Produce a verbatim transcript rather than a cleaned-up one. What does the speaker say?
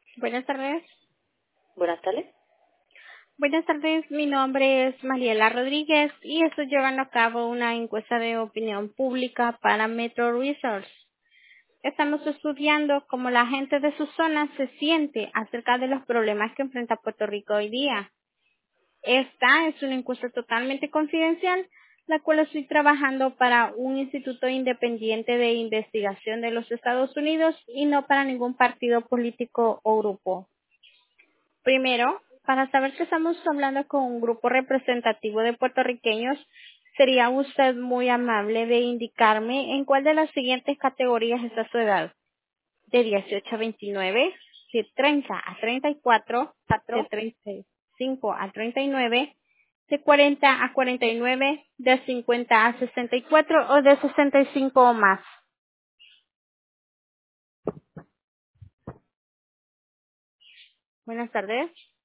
Buenas tardes. Buenas tardes. Buenas tardes, mi nombre es Mariela Rodríguez y estoy llevando a cabo una encuesta de opinión pública para Metro Research. Estamos estudiando cómo la gente de su zona se siente acerca de los problemas que enfrenta Puerto Rico hoy día. Esta es una encuesta totalmente confidencial, la cual estoy trabajando para un instituto independiente de investigación de los Estados Unidos y no para ningún partido político o grupo. Primero, para saber que estamos hablando con un grupo representativo de puertorriqueños, sería usted muy amable de indicarme en cuál de las siguientes categorías está su edad. De dieciocho a veintinueve, de treinta a treinta y cuatro, de Cuatro. treinta y cinco a treinta y nueve, de cuarenta a cuarenta y nueve, de cincuenta a sesenta y cuatro o de sesenta y cinco o más. Buenas tardes.